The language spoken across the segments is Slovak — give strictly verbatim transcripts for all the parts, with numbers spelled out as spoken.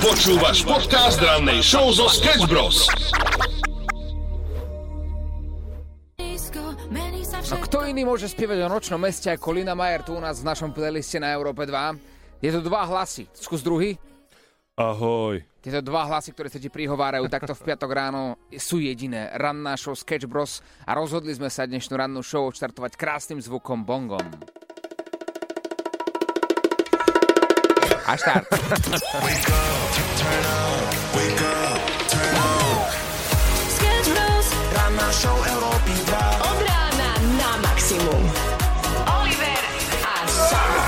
Počúvaš podcast rannej show zo Sketch Bros. No kto iný môže spievať o nočnom meste ako Lina Majer tu u nás v našom playliste na Európe dva? Je to dva hlasy. Skús druhý. Ahoj. Tieto dva hlasy, ktoré sa ti prihovárajú takto v piatok ráno, sú jediné. Ranná show Sketch Bros. A rozhodli sme sa dnešnú rannú show odštartovať krásnym zvukom bongom. A štart. Sketch Bros. Ranná show Európy dva. Od rána na maximum. Oliver a Sara.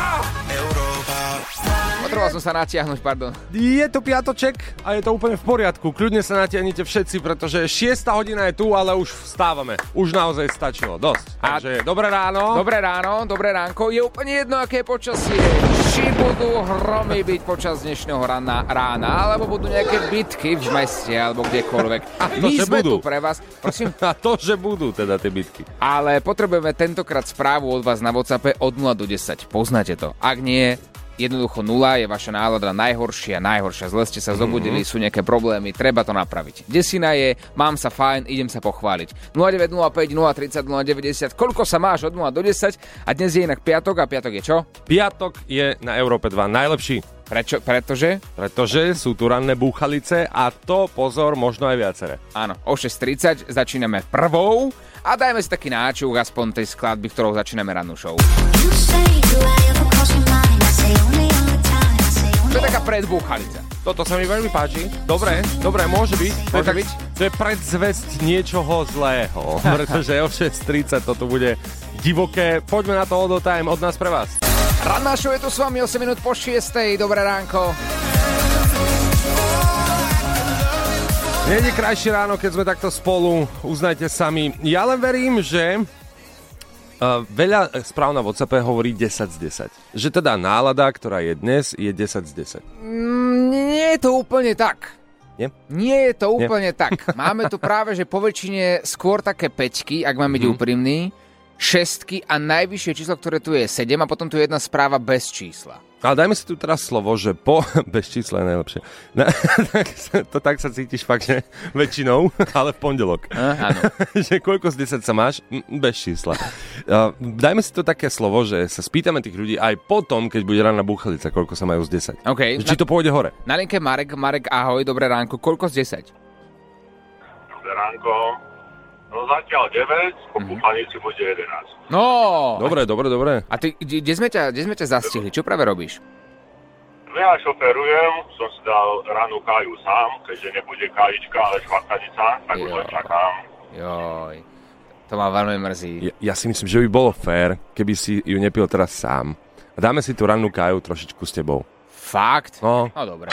Potreboval som sa natiahnuť, pardon. Je to piatoček a je to úplne v poriadku. Kľudne sa natiahnite všetci, pretože šiesta hodina je tu, ale už vstávame. Už naozaj stačilo. Dosť. A... Takže dobré ráno. Dobré ráno, dobré ránko. Je úplne jedno, aké je počasie. Či budú hromy byť počas dnešného rána, rána alebo budú nejaké bitky v meste, alebo kdekoľvek. A to, My že sme budú. tu pre vás. Prosím. A to, že budú teda tie bitky. Ale potrebujeme tentokrát správu od vás na WhatsAppe od nula do desať. Poznáte to. Ak nie, jednoducho nula je vaša nálada najhoršia, najhoršia. Zle ste sa zobudili, mm-hmm. sú nejaké problémy, treba to napraviť. Desina je, mám sa fajn, idem sa pochváliť. nula deväť nula päť nula tri nula nula deväťdesiat. Koľko sa máš od nula do desať? A dnes je inak piatok a piatok je čo? Piatok je na Európe dva najlepší. Prečo? Pretože? Pretože sú tu ranné búchalice a to, pozor, možno aj viaceré. Áno, o šesť tridsať začíname prvou a dajme si taký náčuk aspoň tej skladby, ktorou začíname rannú show. To je taká predbúchalica. Toto sa mi veľmi páči. Dobre, dobre, môže byť. To Môže je, tak, byť? to je predzvesť niečoho zlého, pretože o šesť tridsať toto bude divoké. Poďme na to all the time od nás pre vás. Ranná show je tu s vami osem minút po šiestej. Dobré ránko. Nie je krajšie ráno, keď sme takto spolu. Uznajte sami. Ja len verím, že Uh, veľa správ na WhatsAppe hovorí desať z desať. Že teda nálada, ktorá je dnes, je desať z desať. Mm, nie je to úplne tak. Nie? Nie je to Nie. úplne tak. Máme tu práve, že po väčšine skôr také päťky, ak mám byť Mhm. úprimný, šestky a najvyššie číslo, ktoré tu je sedem a potom tu je jedna správa bez čísla. Ale dajme si tu teraz slovo, že po... Bez čísla je najlepšie. Na, tak, sa, to tak sa cítiš fakt, že väčšinou, ale v pondelok. A, áno. Že koľko z desať sa máš? Mm, Bez čísla. Uh, dajme si to také slovo, že sa spýtame tých ľudí aj potom, keď bude ranná búchalica, koľko sa majú z desať. OK. Či to pôjde hore. Na linke Marek. Marek, ahoj, dobré ránko. Koľko z desať? Dobré ránko. No zatiaľ deväť, po búchanici bude jedenásť. No! Dobre, dobre, dobre. A ty, kde kde sme ťa, kde sme ťa zastihli? Čo práve robíš? Ja šoferujem, som si dal ranú káju sám, keďže nebude kájička, ale švarkanica, tak už Jo. len čakám. Joj, to ma veľmi mrzí. Ja, ja si myslím, že by bolo fér, keby si ju nepil teraz sám. A dáme si tú rannú káju trošičku s tebou. Fakt? No. No dobre.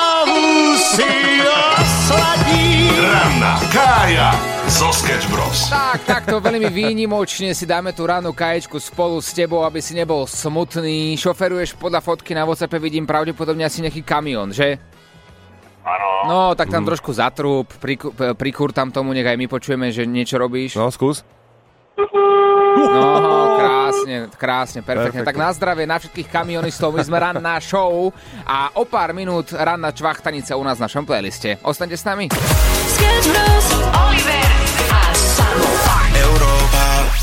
Ranná Kája zo Sketch Bros. Tak, takto veľmi výnimočne si dáme tú rannú kaječku spolu s tebou, aby si nebol smutný. Šoferuješ podľa fotky na WhatsAppe, vidím pravdepodobne asi nejaký kamión, že? Áno. No, tak tam trošku zatrúb, priku, prikúr tam tomu, nech aj my počujeme, že niečo robíš. No, skús. No, krásne, krásne, perfektne. Perfektne. Tak na zdravie na všetkých kamionistov, my sme ranná show a o pár minút ranná čvachtanica u nás v našom playliste. Ostaňte s nami. Sketch Bros. Oliver a Sara. Európa.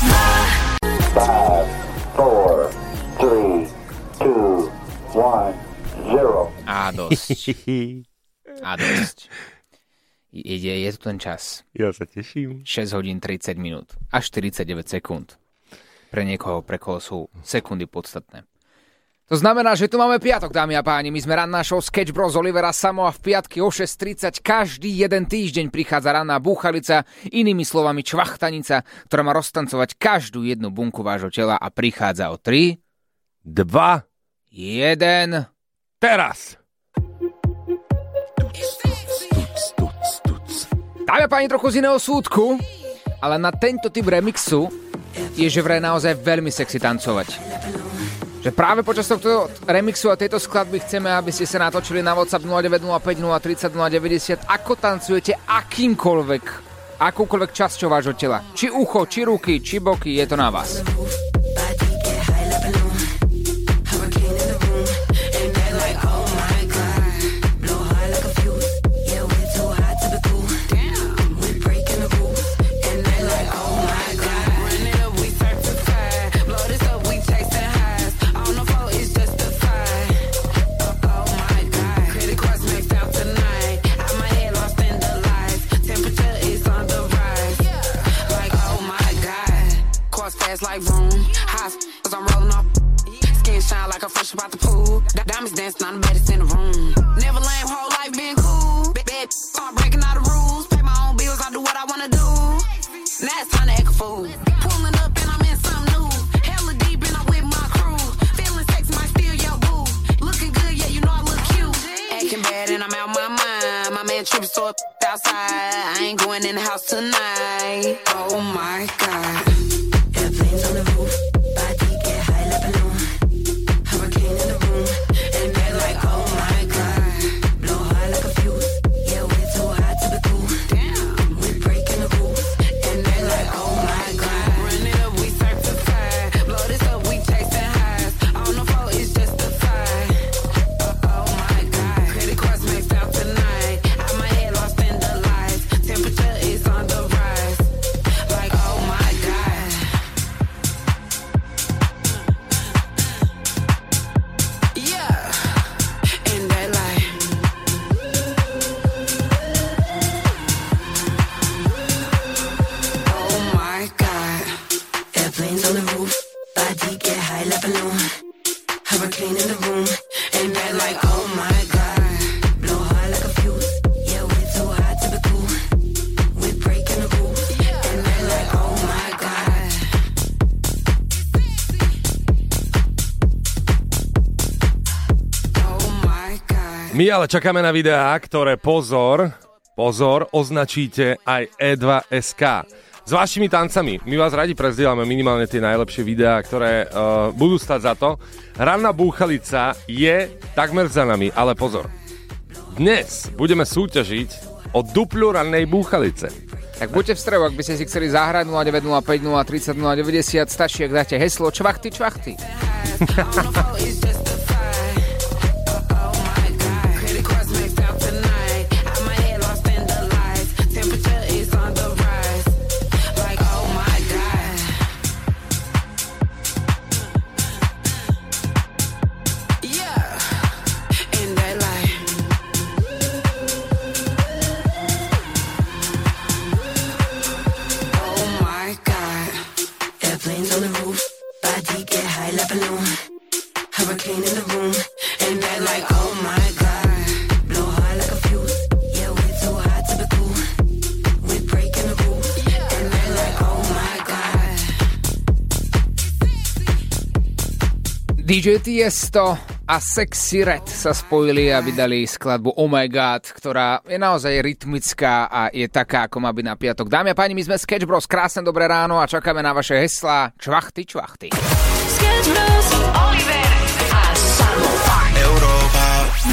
Five, four, three, two, one, zero. A dosť. A dosť. Je, je, je tu ten čas. Ja sa teším. šesť hodín tridsať minút a štyridsaťdeväť sekúnd. Pre niekoho, pre koho sú sekundy podstatné. To znamená, že tu máme piatok, dámy a páni. My sme ranná show Sketch Bros. Olivera Samo a v piatky o šesť tridsať každý jeden týždeň prichádza ranná búchalica, inými slovami čvachtanica, ktorá má roztancovať každú jednu bunku vášho tela a prichádza o tri, Dva. jeden. Teraz. Dáme páni trochu z iného súdku, ale na tento typ remixu je že vraj naozaj veľmi sexy tancovať. Že práve počas tohto remixu a tejto skladby chceme, aby ste sa natočili na WhatsApp nula deväť nula päť nula tri nula nula deväťdesiat, ako tancujete akýmkoľvek, akúkoľvek časťou vášho tela. Či ucho, či ruky, či boky, je to na vás. fast like vroom. High as I'm rolling up. Skin shine like I'm fresh about the pool. Diamonds dancing on the baddest in the room. Never lame, whole life been cool. Bad start breaking all the rules. Pay my own bills, I do what I wanna do. Now it's time to act a fool. Pulling up and I'm in something new. Hella deep and I'm with my crew. Feeling sexy, might steal your boo. Looking good, yeah, you know I look cute. Acting bad and I'm out my mind. My man tripping so up outside. I ain't going in the house tonight. Oh my God. Airplanes on the roof. Body get high like balloon. Hurricane in the room. And they're like, oh my God. Blow high like a fuse. Yeah, we're too hot to be cool. Damn. We're breaking the rules. And they're like, oh my God. Run it up, we certified. Blow this up, we chasing highs. On the floor, it's justified. Oh, oh my God. Credit cards maxed out tonight. Out my head, lost in the lights. Temperature is on the rise. Like, oh my God. Yeah. And they like, oh my God. Airplanes on the roof. Body get high like balloon. Hurricane in the room. And they're like, oh my God. Blow high like a fuse. Yeah, we're too hot to be cool. We're breaking the rules. And they're like, oh my God. Oh my God. My ale čakáme na videá, ktoré pozor, pozor, označíte aj é dva bodka es ká. S vašimi tancami. My vás radi prezdielame minimálne tie najlepšie videá, ktoré uh, budú stať za to. Ranná búchalica je takmer za nami, ale pozor. Dnes budeme súťažiť o dupľu rannej búchalice. Tak buďte v strehu, ak by ste si chceli zahrať nula deväť nula päť nula tri nula nula deväťdesiat, stačí, ak dáte heslo čvachty, čvachty. Hurricane in the room, and they're like, oh my God. Blow high like a fuse. Yeah, we're too hot to be cool. We're breaking the rules, and they're like, oh my God. dý džej Tiesto a Sexy Red sa spojili a vydali skladbu Oh My God, ktorá je naozaj rytmická a je taká, ako má byť na piatok. Dámy a páni, my sme Sketch Bros, krásne dobré ráno a čakáme na vaše heslá čvachty, čvachty. Sketch Bros, Oliver a Samo. Európa.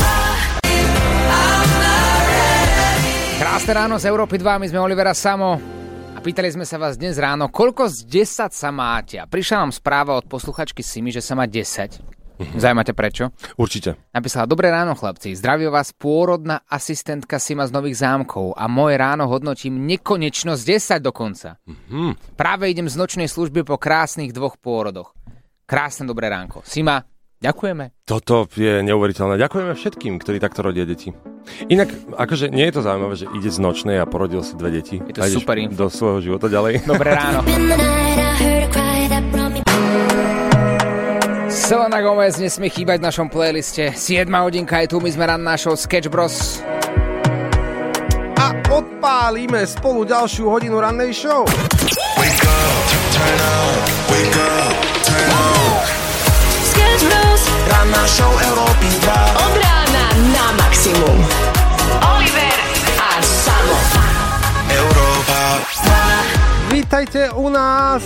Krásne ráno z Európy dva, my sme Oliver a Samo. A pýtali sme sa vás dnes ráno, koľko z desať sa máte? A prišla nám správa od posluchačky Simi, že sa má desať. Zaujímate prečo? Určite. Napísala, dobré ráno chlapci, zdraví vás pôrodná asistentka Sima z Nových Zámkov a moje ráno hodnotím nekonečno z desať dokonca. Mm-hmm. Práve idem z nočnej služby po krásnych dvoch pôrodoch. Krásne dobré ránko. Sima, ďakujeme. Toto je neuveriteľné. Ďakujeme všetkým, ktorí takto rodia deti. Inak, akože nie je to zaujímavé, že ide z nočnej a porodil si dve deti. Je to super info. Do svojho života ďalej. Dobré ráno. Selena Gomez nesmie chýbať v našom playliste. siedma hodinka je tu, my sme ranná show Sketch Bros. A odpálime spolu ďalšiu hodinu rannej show. Wake up, turn up, wake up, turn up. Sketch Bros, Ranná show Európy dva. od rána na maximum. Oliver a Samo. Európa. Vítajte u nás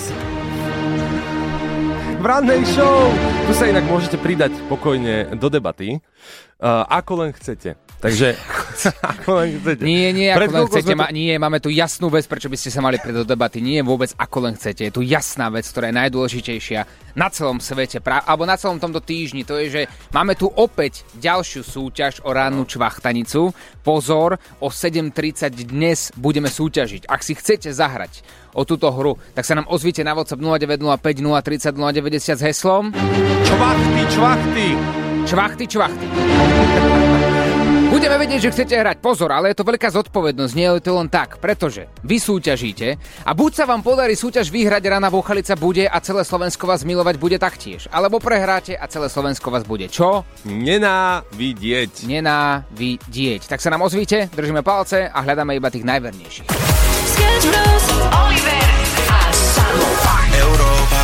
v rannej show. Tu sa inak môžete pridať pokojne do debaty, uh, ako len chcete. Takže, ako len chcete. Nie, nie, ako Pred len chcete. to... Ma, nie, máme tu jasnú vec, prečo by ste sa mali pridať do debaty. Nie vôbec ako len chcete. Je tu jasná vec, ktorá je najdôležitejšia na celom svete, pra, alebo na celom tomto týždni. To je, že máme tu opäť ďalšiu súťaž o rannú čvachtanicu. Pozor, o sedem tridsať dnes budeme súťažiť. Ak si chcete zahrať o túto hru, tak sa nám ozvite na WhatsApp nula deväť nula päť nula tri nula nula deväťdesiat s heslom Čvachty, čvachty. Čvachty, čvachty. Budeme Chceme vedieť, že chcete hrať. Pozor, ale je to veľká zodpovednosť, nie je to len tak, pretože vy súťažíte a buď sa vám podarí súťaž vyhrať, Rana Búchalica bude a celé Slovensko vás milovať bude taktiež, alebo prehráte a celé Slovensko vás bude čo? Nenávidieť. Nenávidieť. Tak sa nám ozvíte, držíme palce a hľadáme iba tých najvernejších. Sketch Bros, Oliver a Samo. Európa.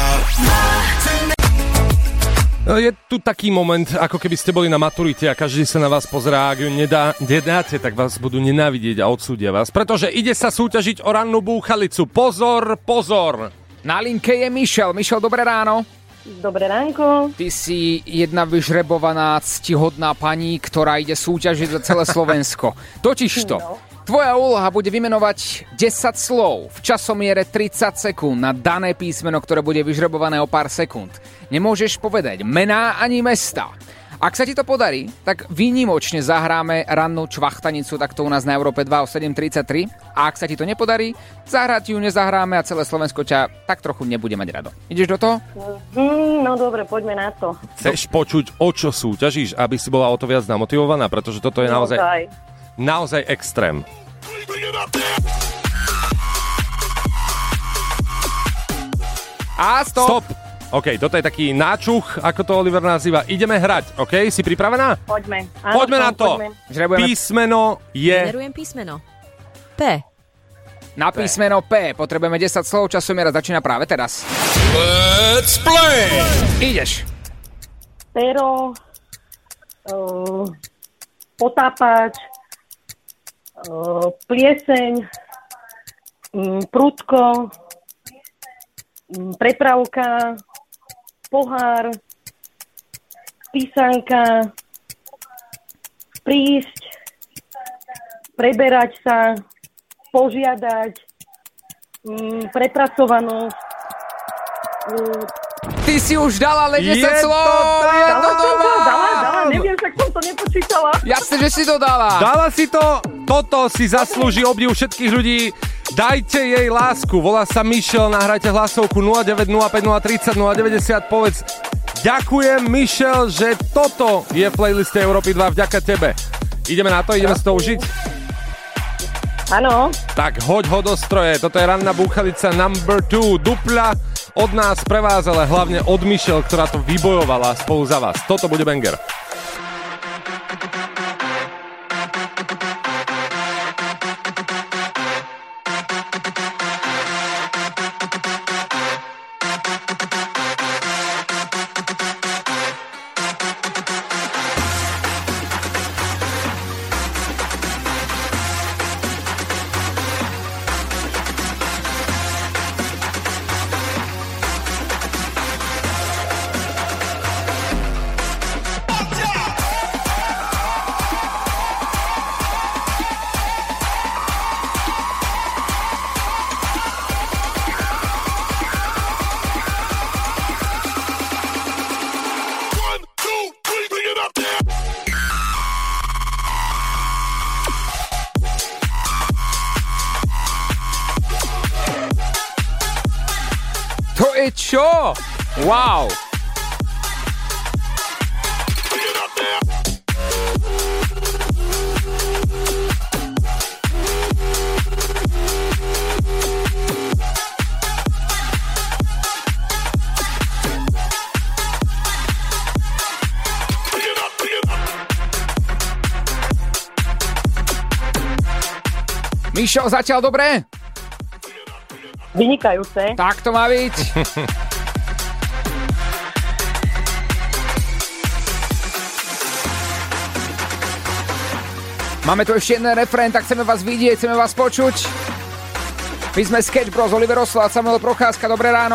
No, je tu taký moment, ako keby ste boli na maturite a každý sa na vás pozerá, ak ju nedá, nedáte, tak vás budú nenávidieť a odsúdia vás. Pretože ide sa súťažiť o rannú búchalicu. Pozor, pozor! Na linke je Michelle. Michelle, dobré ráno. Dobré ránko. Ty si jedna vyžrebovaná, ctihodná pani, ktorá ide súťažiť za celé Slovensko. Totižto, No. tvoja úloha bude vymenovať desať slov v časomiere tridsať sekúnd na dané písmeno, ktoré bude vyžrebované o pár sekúnd. Nemôžeš povedať mená ani mesta. Ak sa ti to podarí, tak výnimočne zahráme rannú čvachtanicu takto u nás na Európe dva o sedem tridsaťtri. A ak sa ti to nepodarí, zahrať ju nezahráme a celé Slovensko ťa tak trochu nebude mať rado. Ideš do toho? Mm, no dobre, poďme na to. Chceš počuť, o čo súťažíš, aby si bola o to viac namotivovaná? Pretože toto je naozaj, Naozaj. naozaj extrém. A stop! Stop! OK, toto je taký náčuch, ako to Oliver nazýva. Ideme hrať, OK? Si pripravená? Poďme. Áno, Poďme na to! poďme. Žrebujeme Písmeno je... Generujem písmeno. P. na písmeno P. Potrebujeme desať slov, časomiera začína práve teraz. Let's play! Ideš. Pero, uh, potápač, uh, plieseň, um, prudko, um, prepravka, pohár, písanka, prísť, preberať sa, požiadať, um, prepracovanosť. Um, Ty si už dala ale Je desať to slov! tak! Je to dala, doma! dala, dala, neviem, však som to nepočítala. Jasne, že si to dala. Dala si to, toto si zaslúži obdiv všetkých ľudí. Dajte jej lásku, volá sa Michelle, nahrajte hlasovku nula deväť nula päť nula tridsať nula deväťdesiat, povedz ďakujem Michelle, že toto je v playliste Európy dva vďaka tebe. Ideme na to, ideme si to užiť? Áno. Tak hoď ho do stroje, toto je ranná búchalica number two, dupla od nás pre vás, ale hlavne od Michelle, ktorá to vybojovala spolu za vás. Toto bude banger. To je čo? Wow. Mišo, zatiaľ dobre? Vynikajúce. Tak to má byť. Máme tu ešte jeden refrén, tak chceme vás vidieť, chceme vás počuť. My sme Sketch Bros, Oliver Oslo a Samuel Procházka, dobré ráno.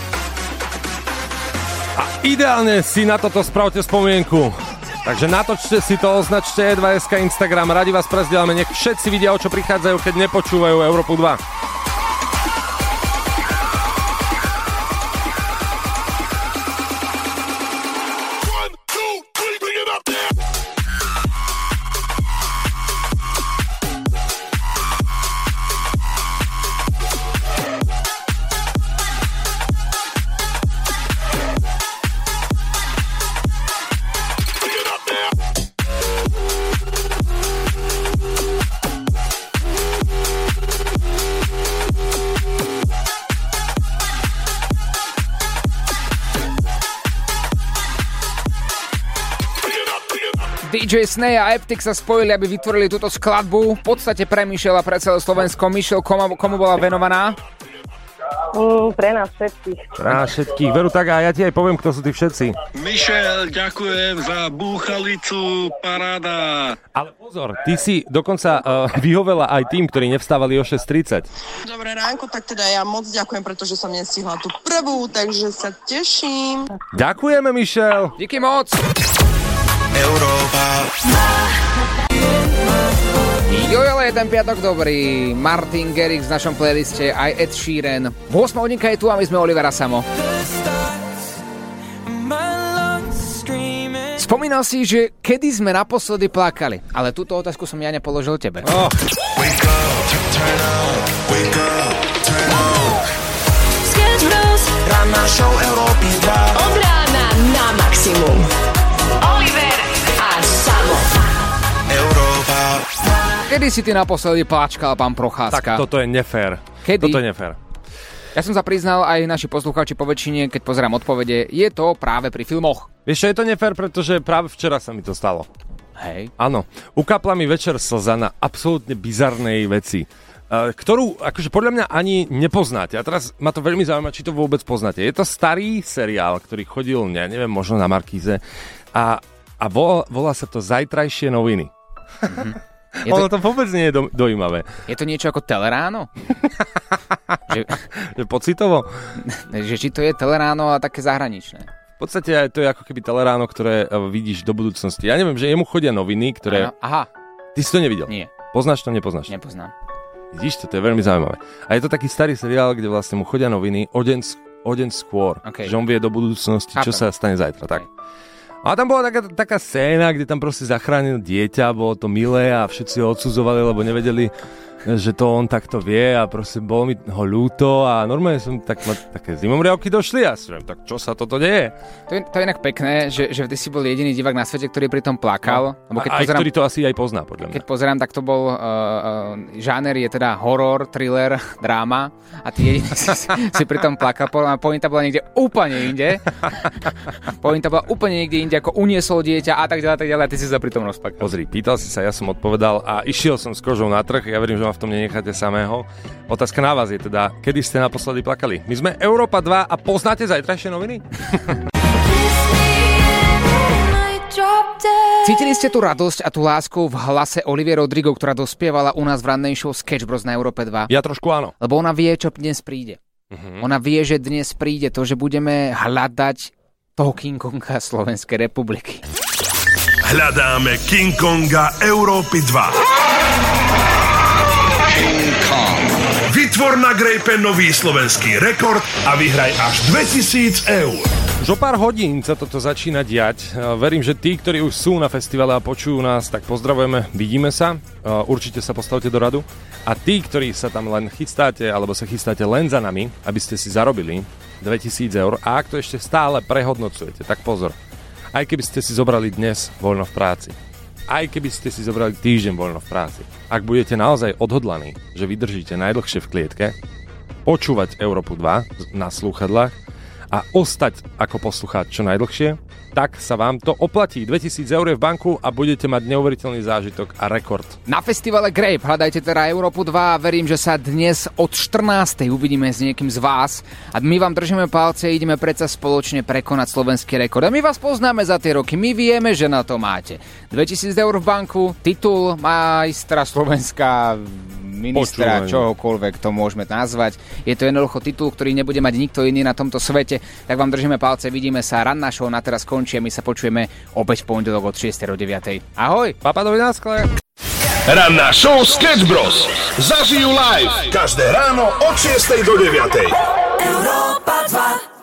A ideálne si na toto spravte spomienku. Takže natočte si to, označte é dva bodka es ká Instagram, radi vás prezdielame, nech všetci vidia, o čo prichádzajú, keď nepočúvajú Európu dva. dý džej Snay a Eptic sa spojili, aby vytvorili túto skladbu. V podstate pre Michela, pre celé Slovensko. Michel, komu, komu bola venovaná? Mm, pre nás všetkých. Pre nás všetkých. Veru, tak a ja ti aj poviem, kto sú tí všetci. Michel, ďakujem za búchalicu, paráda. Ale pozor, ty si dokonca uh, vyhovela aj tým, ktorí nevstávali o šesť tridsať. Dobré ránko, tak teda ja moc ďakujem, pretože som nestihla tú prvú, takže sa teším. Ďakujeme, Michel. Díky moc. Európa. Jojo, je ten piatok dobrý. Martin Garrix v našom playliste, aj Ed Sheeran. ôsma hodinka je tu a my sme Olivera Samo. Spomínal si, že kedy sme naposledy plakali, ale túto otázku som ja nepoložil tebe. Oh. Wake up, turn up, wake up, turn up. Sketch Bros. Ranná show Európy dva. Od rána na maximum. Oliver a Samo. Európa. Kedy si ty naposledy pláčkal, pán Procházka? Tak toto je nefér. Kedy? Toto je nefér. Ja som sa priznal, aj naši poslucháči po väčšine, keď pozerám odpovede, je to práve pri filmoch. Vieš čo, je to nefér, pretože práve včera sa mi to stalo. Hej. Áno, ukapla mi večer slza na absolútne bizarnej veci, ktorú akože podľa mňa ani nepoznáte. A teraz ma to veľmi zaujíma, či to vôbec poznáte. Je to starý seriál, ktorý chodil, ja neviem, možno na Markíze a, a volá, volá sa to Zajtrajšie noviny. Mm-hmm. Je to... Ono to vôbec nie je do, dojímavé. Je to niečo ako Teleráno? že... že pocitovo? že či to je Teleráno a také zahraničné? V podstate to je ako keby Teleráno, ktoré vidíš do budúcnosti. Ja neviem, že jemu chodia noviny, ktoré... Aha. Ty si to nevidel? Nie. Poznáš to, nepoznáš? Nepoznám. Vidíš to, to je veľmi zaujímavé. A je to taký starý seriál, kde vlastne mu chodia noviny o deň, o deň skôr. Okay. Že on vie do budúcnosti, čo Chápem. Sa stane zajtra. Tak. A tam bola taká, taká scéna, kde tam proste zachránil dieťa, bolo to milé a všetci ho odsudzovali, lebo nevedeli, že to on takto vie a proste bolo mi ho ľúto a normálne som tak, ma, také zimomriavky došli a som, tak čo sa toto deje? To je, to je inak pekné, že, že ty si bol jediný divák na svete, ktorý pri tom plakal. No. Lebo keď a aj pozerám, ktorý to asi aj pozná, podľa mňa. Keď pozerám, tak to bol, uh, uh, žáner je teda horor, thriller, dráma a ty jediný si, si pri tom plakal. Pointa bola niekde úplne inde. Pointa bola úplne niekde inde, ako uniesol dieťa a tak ďalej, a tak ďalej a ty si sa pri tom rozplakal. Pozri, pýtal si sa, ja som odpovedal a išiel som s kožou na trh, ja verím, že ma v tom nenecháte samého. Otázka na vás je teda, kedy ste naposledy plakali? My sme Európa dva a poznáte zajtrajšie noviny? Cítili ste tú radosť a tú lásku v hlase Olivie Rodrigo, ktorá dospievala u nás v rannej show Sketch Bros na Európe dva? Ja trošku áno. Lebo ona vie, čo dnes príde. Uh-huh. Ona vie, že dnes príde to, že budeme hľadať toho King Konga Slovenskej republiky. Hľadáme King Konga Európy dva. King Kong. Vytvor na grejpe nový slovenský rekord a vyhraj až dvetisíc eur. Už o pár hodín sa toto začína diať. Verím, že tí, ktorí už sú na festivale a počujú nás, tak pozdravujeme, vidíme sa. Určite sa postavte do radu. A tí, ktorí sa tam len chystáte, alebo sa chystáte len za nami, aby ste si zarobili dvetisíc eur, a ak to ešte stále prehodnocujete, tak pozor. Aj keby ste si zobrali dnes voľno v práci, aj keby ste si zobrali týždeň voľno v práci, ak budete naozaj odhodlaní, že vydržíte najdlhšie v klietke, počúvať Európu dva na slúchadlách a ostať ako poslucháč čo najdlhšie, tak sa vám to oplatí. dvetisíc eur je v banku a budete mať neuveriteľný zážitok a rekord. Na festivale Grape hľadajte teda Európu dva a verím, že sa dnes od štrnástej uvidíme s niekým z vás a my vám držíme palce, ideme predsa spoločne prekonať slovenský rekord. A my vás poznáme za tie roky, my vieme, že na to máte. dvetisíc eur v banku, titul majstra Slovenska, ministra, Počúvanie. Čohokoľvek to môžeme nazvať. Je to jednoducho titul, ktorý nebude mať nikto iný na tomto svete. Tak vám držíme palce, vidíme sa. Ranná show na teraz končí a my sa počujeme opäť v pondelok od šiestej do deviatej. Ahoj! Papadovi na skle! Ranná show Sketch Bros. Zažijú live každé ráno od šiestej do deviatej. Európa dva.